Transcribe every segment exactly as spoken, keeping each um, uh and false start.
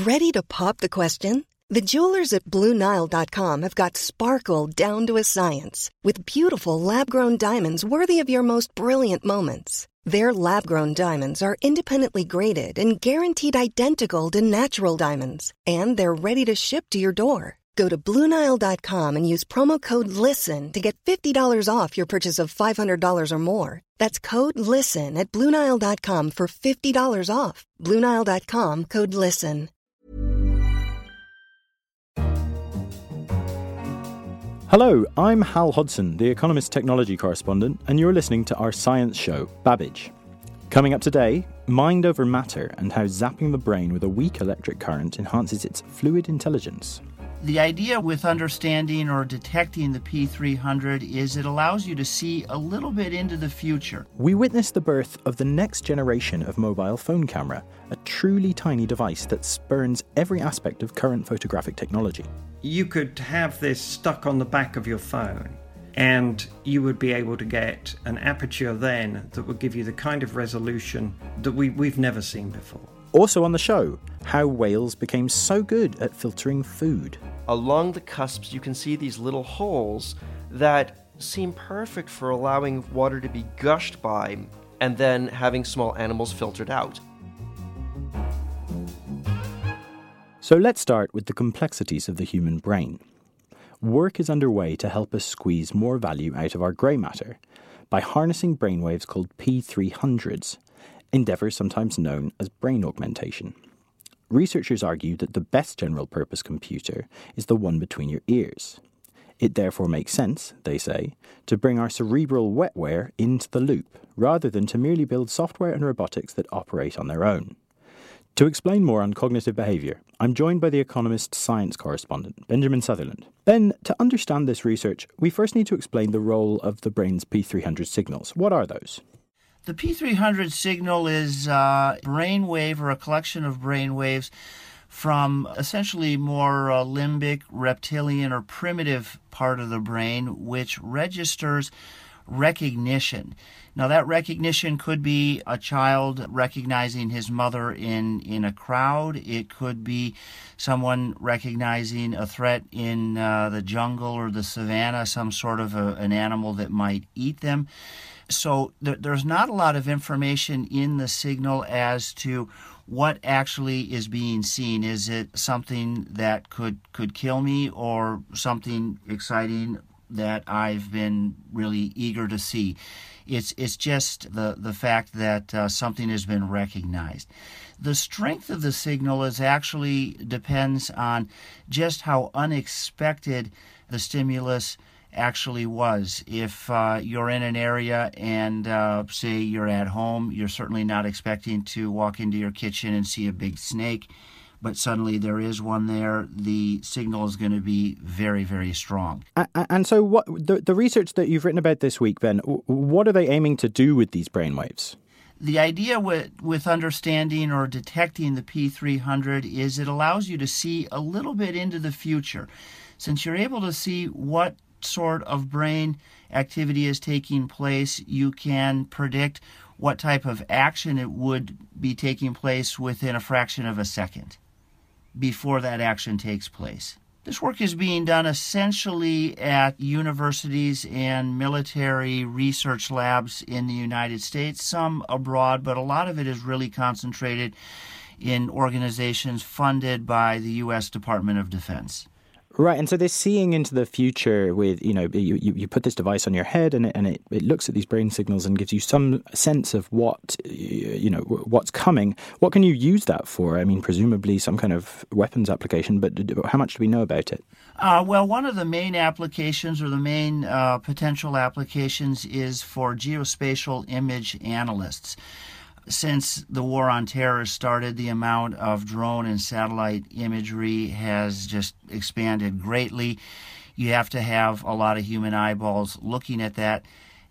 Ready to pop the question? The jewelers at Blue Nile dot com have got sparkle down to a science with beautiful lab-grown diamonds worthy of your most brilliant moments. Their lab-grown diamonds are independently graded and guaranteed identical to natural diamonds, and they're ready to ship to your door. Go to Blue Nile dot com and use promo code LISTEN to get fifty dollars off your purchase of five hundred dollars or more. That's code LISTEN at Blue Nile dot com for fifty dollars off. Blue Nile dot com, code LISTEN. Hello, I'm Hal Hodson, The Economist technology correspondent, and you're listening to our science show, Babbage. Coming up today, mind over matter and how zapping the brain with a weak electric current enhances its fluid intelligence. The idea with understanding or detecting the P three hundred is it allows you to see a little bit into the future. We witnessed the birth of the next generation of mobile phone camera, a truly tiny device that spurns every aspect of current photographic technology. You could have this stuck on the back of your phone, and you would be able to get an aperture then that would give you the kind of resolution that we, we've never seen before. Also on the show, how whales became so good at filtering food. Along the cusps, you can see these little holes that seem perfect for allowing water to be gushed by and then having small animals filtered out. So let's start with the complexities of the human brain. Work is underway to help us squeeze more value out of our grey matter by harnessing brainwaves called P three hundreds, endeavours sometimes known as brain augmentation. Researchers argue that the best general-purpose computer is the one between your ears. It therefore makes sense, they say, to bring our cerebral wetware into the loop, rather than to merely build software and robotics that operate on their own. To explain more on cognitive behaviour, I'm joined by The Economist science correspondent, Benjamin Sutherland. Ben, to understand this research, we first need to explain the role of the brain's P three hundred signals. What are those? The P three hundred signal is a brain wave or a collection of brain waves from essentially more uh, limbic, reptilian, or primitive part of the brain, which registers recognition. Now, that recognition could be a child recognizing his mother in, in a crowd. It could be someone recognizing a threat in uh, the jungle or the savannah, some sort of a, an animal that might eat them. So th- there's not a lot of information in the signal as to what actually is being seen. Is it something that could, could kill me or something exciting that I've been really eager to see? It's it's just the, the fact that uh, something has been recognized. The strength of the signal is actually depends on just how unexpected the stimulus actually was. If uh, you're in an area and uh, say you're at home, you're certainly not expecting to walk into your kitchen and see a big snake, but suddenly there is one there, the signal is going to be very, very strong. And, and so what the, the research that you've written about this week, Ben, what are they aiming to do with these brainwaves? The idea with, with understanding or detecting the P three hundred is it allows you to see a little bit into the future. Since you're able to see what sort of brain activity is taking place, you can predict what type of action it would be taking place within a fraction of a second before that action takes place. This work is being done essentially at universities and military research labs in the United States, some abroad, but a lot of it is really concentrated in organizations funded by the U S Department of Defense. Right, and so they're seeing into the future with, you know, you, you, you put this device on your head and it, and it, it looks at these brain signals and gives you some sense of what, you know, what's coming. What can you use that for? I mean, presumably some kind of weapons application, but how much do we know about it? Uh, well, one of the main applications or the main uh, potential applications is for geospatial image analysts. Since the war on terror started, the amount of drone and satellite imagery has just expanded greatly. You have to have a lot of human eyeballs looking at that.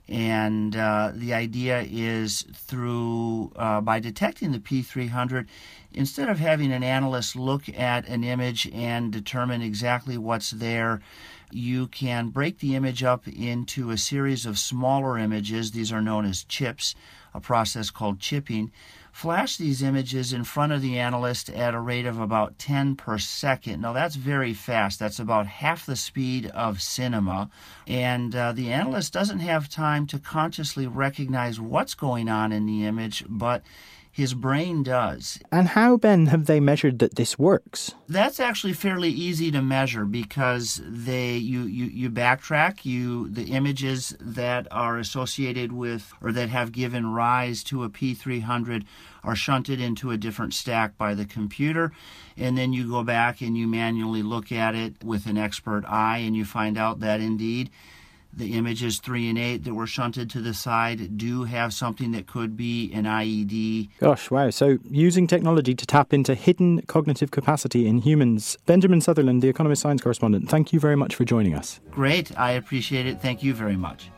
And uh, the idea is through, uh, by detecting the P three hundred, instead of having an analyst look at an image and determine exactly what's there, you can break the image up into a series of smaller images. These are known as chips, a process called chipping, flash these images in front of the analyst at a rate of about ten per second. Now, that's very fast. That's about half the speed of cinema. And uh, the analyst doesn't have time to consciously recognize what's going on in the image, but his brain does. And how, Ben, have they measured that this works? That's actually fairly easy to measure because they you, you, you backtrack. You the images that are associated with or that have given rise to a P three hundred are shunted into a different stack by the computer. And then you go back and you manually look at it with an expert eye, and you find out that indeed the images three and eight that were shunted to the side do have something that could be an I E D. Gosh, wow. So using technology to tap into hidden cognitive capacity in humans. Benjamin Sutherland, The Economist science correspondent, thank you very much for joining us. Great. I appreciate it. Thank you very much.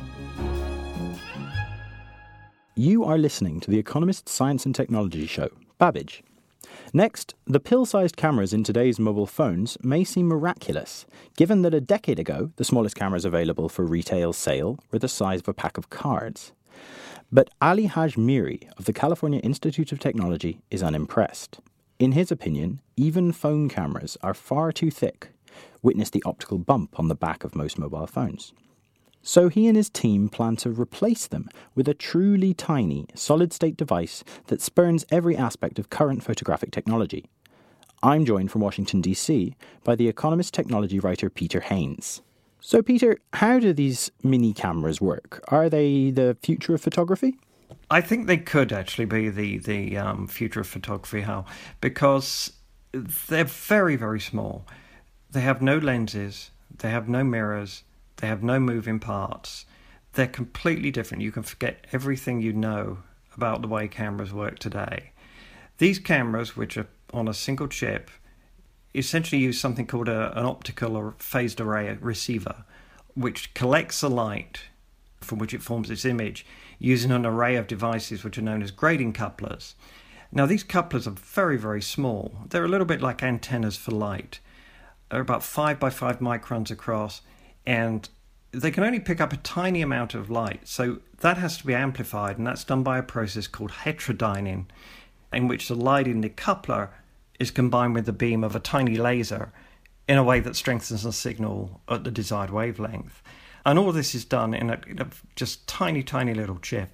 You are listening to The Economist Science and Technology Show, Babbage. Next, the pill-sized cameras in today's mobile phones may seem miraculous, given that a decade ago, the smallest cameras available for retail sale were the size of a pack of cards. But Ali Hajmiri of the California Institute of Technology is unimpressed. In his opinion, even phone cameras are far too thick. Witness the optical bump on the back of most mobile phones. So he and his team plan to replace them with a truly tiny, solid-state device that spurns every aspect of current photographic technology. I'm joined from Washington, D C by The Economist technology writer Peter Haines. So Peter, how do these mini cameras work? Are they the future of photography? I think they could actually be the, the um, future of photography, Hal, because they're very, very small. They have no lenses, they have no mirrors, they have no moving parts. They're completely different. You can forget everything you know about the way cameras work today. These cameras, which are on a single chip, essentially use something called a, an optical or phased array receiver, which collects the light from which it forms its image using an array of devices which are known as grading couplers. Now, these couplers are very, very small. They're a little bit like antennas for light. They're about five by five microns across, and they can only pick up a tiny amount of light. So that has to be amplified, and that's done by a process called heterodyning, in which the light in the coupler is combined with the beam of a tiny laser in a way that strengthens the signal at the desired wavelength. And all this is done in a, in a just tiny, tiny little chip.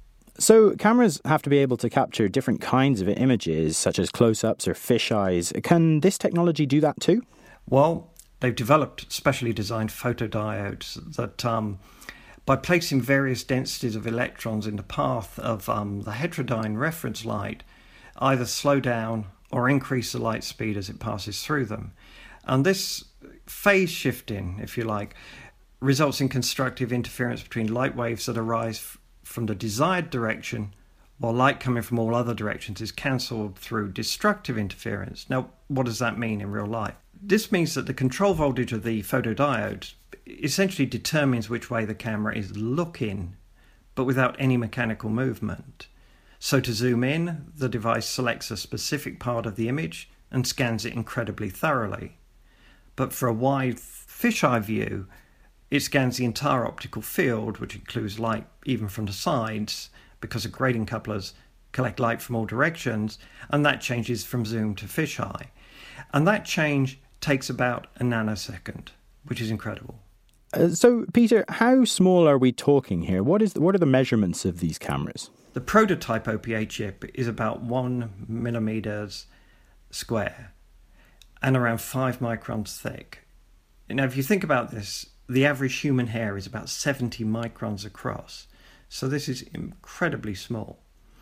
So cameras have to be able to capture different kinds of images, such as close-ups or fisheyes. Can this technology do that too? Well, they've developed specially designed photodiodes that, um, by placing various densities of electrons in the path of um, the heterodyne reference light, either slow down or increase the light speed as it passes through them. And this phase shifting, if you like, results in constructive interference between light waves that arise f- from the desired direction, while light coming from all other directions is cancelled through destructive interference. Now, what does that mean in real life? This means that the control voltage of the photodiode essentially determines which way the camera is looking, but without any mechanical movement. So to zoom in, the device selects a specific part of the image and scans it incredibly thoroughly. But for a wide fisheye view, it scans the entire optical field, which includes light even from the sides, because the grading couplers collect light from all directions, and that changes from zoom to fisheye. And that change takes about a nanosecond, which is incredible. Uh, so, Peter, how small are we talking here? What is the, what are the measurements of these cameras? The prototype O P A chip is about one millimeters square and around five microns thick. Now, if you think about this, the average human hair is about seventy microns across. So this is incredibly small.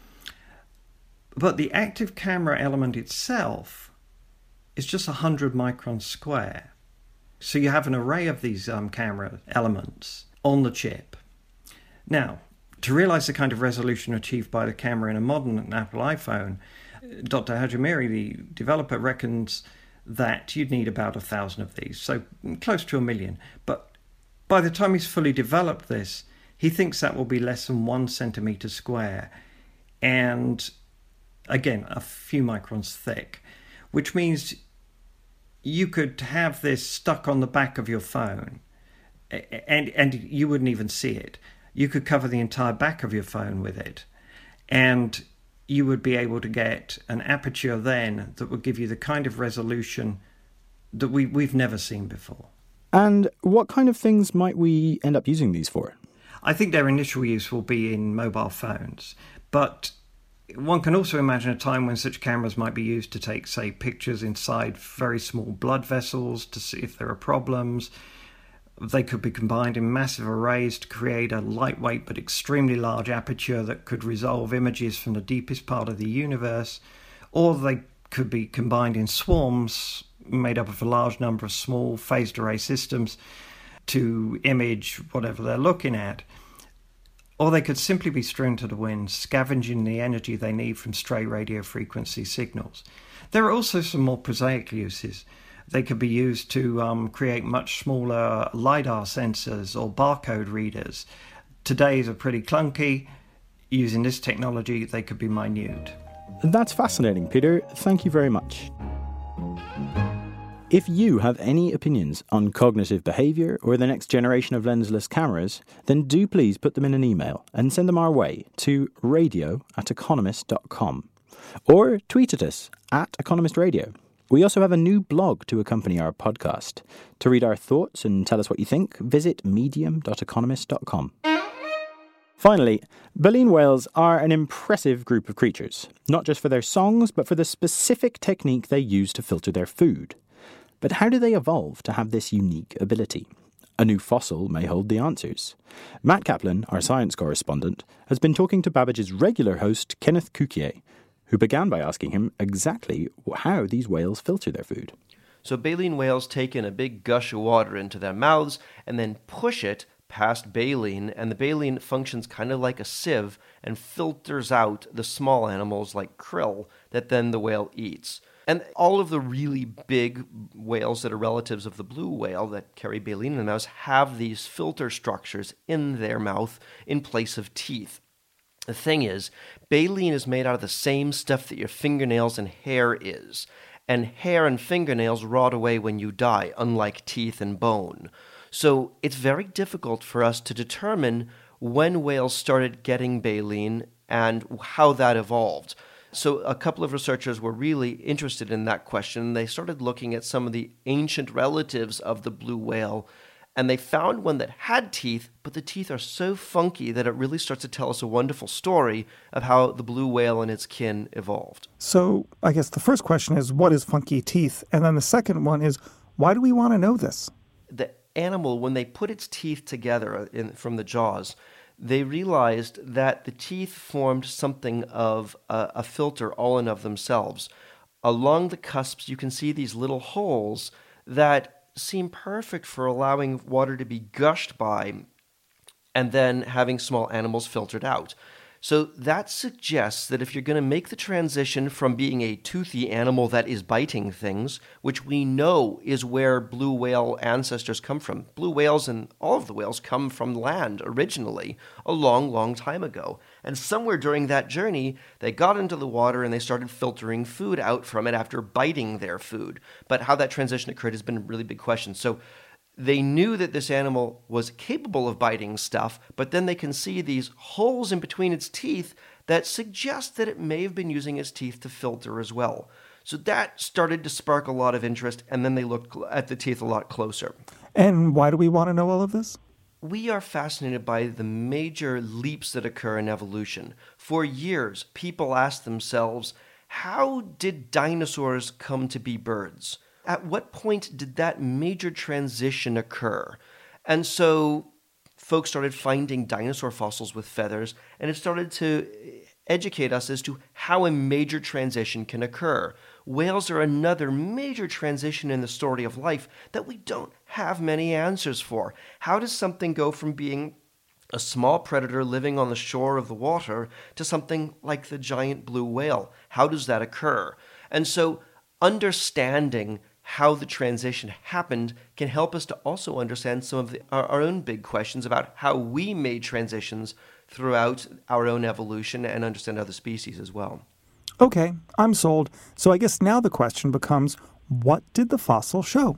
But the active camera element itself is just one hundred microns square. So you have an array of these um, camera elements on the chip. Now, to realize the kind of resolution achieved by the camera in a modern Apple iPhone, Doctor Hajmiri, the developer, reckons that you'd need about a thousand of these, so close to a million. But by the time he's fully developed this, he thinks that will be less than one centimeter square, and again, a few microns thick, which means you could have this stuck on the back of your phone, and and you wouldn't even see it. You could cover the entire back of your phone with it, and you would be able to get an aperture then that would give you the kind of resolution that we, we've never seen before. And what kind of things might we end up using these for? I think their initial use will be in mobile phones, but one can also imagine a time when such cameras might be used to take, say, pictures inside very small blood vessels to see if there are problems. They could be combined in massive arrays to create a lightweight but extremely large aperture that could resolve images from the deepest part of the universe, or they could be combined in swarms made up of a large number of small phased array systems to image whatever they're looking at. Or they could simply be strewn to the wind, scavenging the energy they need from stray radio frequency signals. There are also some more prosaic uses. They could be used to um, create much smaller LiDAR sensors or barcode readers. Today's are pretty clunky. Using this technology, they could be minute. That's fascinating, Peter. Thank you very much. If you have any opinions on cognitive behaviour or the next generation of lensless cameras, then do please put them in an email and send them our way to radio at economist dot com or tweet at us at Economist Radio. We also have a new blog to accompany our podcast. To read our thoughts and tell us what you think, visit medium dot economist dot com. Finally, baleen whales are an impressive group of creatures, not just for their songs, but for the specific technique they use to filter their food. But how do they evolve to have this unique ability? A new fossil may hold the answers. Matt Kaplan, our science correspondent, has been talking to Babbage's regular host, Kenneth Cukier, who began by asking him exactly how these whales filter their food. So baleen whales take in a big gush of water into their mouths and then push it past baleen, and the baleen functions kind of like a sieve and filters out the small animals like krill that then the whale eats. And all of the really big whales that are relatives of the blue whale that carry baleen in their mouths have these filter structures in their mouth in place of teeth. The thing is, baleen is made out of the same stuff that your fingernails and hair is. And hair and fingernails rot away when you die, unlike teeth and bone. So it's very difficult for us to determine when whales started getting baleen and how that evolved. So a couple of researchers were really interested in that question. They started looking at some of the ancient relatives of the blue whale, and they found one that had teeth, but the teeth are so funky that it really starts to tell us a wonderful story of how the blue whale and its kin evolved. So I guess the first question is, what is funky teeth? And then the second one is, why do we want to know this? The animal, when they put its teeth together in, from the jaws, they realized that the teeth formed something of a, a filter all in of themselves. Along the cusps, you can see these little holes that seem perfect for allowing water to be gushed by and then having small animals filtered out. So that suggests that if you're going to make the transition from being a toothy animal that is biting things, which we know is where blue whale ancestors come from. Blue whales and all of the whales come from land originally a long, long time ago. And somewhere during that journey, they got into the water and they started filtering food out from it after biting their food. But how that transition occurred has been a really big question. So they knew that this animal was capable of biting stuff, but then they can see these holes in between its teeth that suggest that it may have been using its teeth to filter as well. So that started to spark a lot of interest, and then they looked at the teeth a lot closer. And why do we want to know all of this? We are fascinated by the major leaps that occur in evolution. For years, people asked themselves, how did dinosaurs come to be birds? At what point did that major transition occur? And so folks started finding dinosaur fossils with feathers, and it started to educate us as to how a major transition can occur. Whales are another major transition in the story of life that we don't have many answers for. How does something go from being a small predator living on the shore of the water to something like the giant blue whale? How does that occur? And so understanding how the transition happened can help us to also understand some of the, our, our own big questions about how we made transitions throughout our own evolution and understand other species as well. Okay, I'm sold. So I guess now the question becomes, what did the fossil show?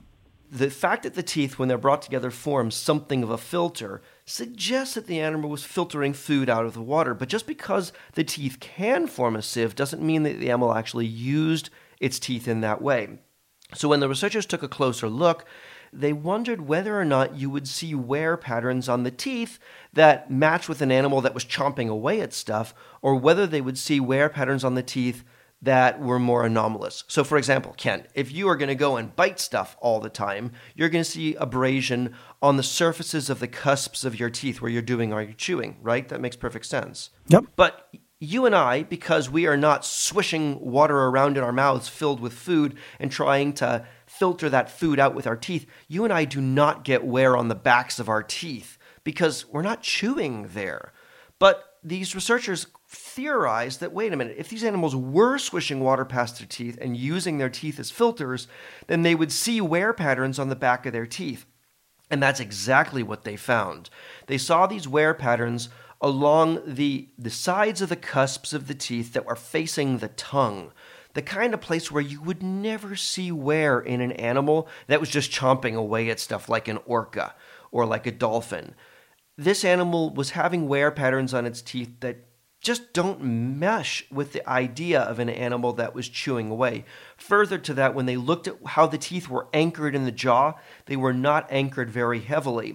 The fact that the teeth, when they're brought together, form something of a filter suggests that the animal was filtering food out of the water. But just because the teeth can form a sieve doesn't mean that the animal actually used its teeth in that way. So when the researchers took a closer look, they wondered whether or not you would see wear patterns on the teeth that match with an animal that was chomping away at stuff, or whether they would see wear patterns on the teeth that were more anomalous. So for example, Ken, if you are going to go and bite stuff all the time, you're going to see abrasion on the surfaces of the cusps of your teeth where you're doing or you're chewing, right? That makes perfect sense. Yep. But you and I, because we are not swishing water around in our mouths filled with food and trying to filter that food out with our teeth, you and I do not get wear on the backs of our teeth because we're not chewing there. But these researchers theorized that, wait a minute, if these animals were swishing water past their teeth and using their teeth as filters, then they would see wear patterns on the back of their teeth. And that's exactly what they found. They saw these wear patterns along the, the sides of the cusps of the teeth that were facing the tongue, the kind of place where you would never see wear in an animal that was just chomping away at stuff like an orca or like a dolphin. This animal was having wear patterns on its teeth that just don't mesh with the idea of an animal that was chewing away. Further to that, when they looked at how the teeth were anchored in the jaw, they were not anchored very heavily.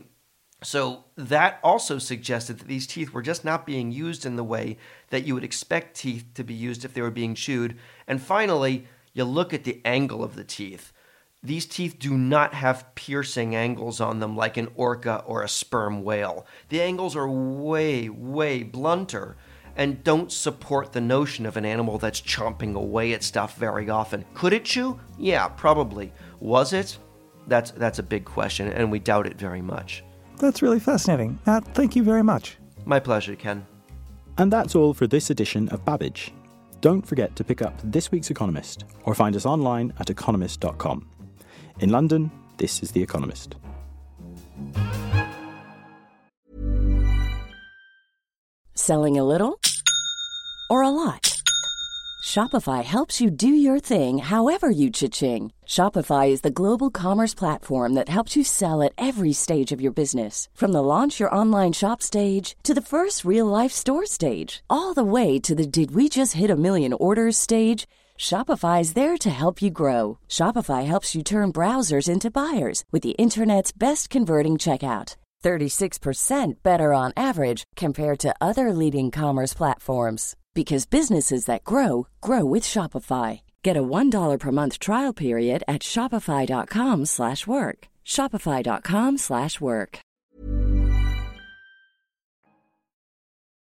So that also suggested that these teeth were just not being used in the way that you would expect teeth to be used if they were being chewed. And finally, you look at the angle of the teeth. These teeth do not have piercing angles on them like an orca or a sperm whale. The angles are way, way blunter and don't support the notion of an animal that's chomping away at stuff very often. Could it chew? Yeah, probably. Was it? That's that's a big question, and we doubt it very much. That's really fascinating. Matt, thank you very much. My pleasure, Ken. And that's all for this edition of Babbage. Don't forget to pick up this week's Economist or find us online at economist dot com. In London, this is The Economist. Selling a little or a lot? Shopify helps you do your thing however you cha-ching. Shopify is the global commerce platform that helps you sell at every stage of your business. From the launch your online shop stage to the first real-life store stage, all the way to the did we just hit a million orders stage. Shopify is there to help you grow. Shopify helps you turn browsers into buyers with the internet's best converting checkout. thirty-six percent better on average compared to other leading commerce platforms. Because businesses that grow, grow with Shopify. Get a one dollar per month trial period at shopify.com slash work. Shopify.com slash work.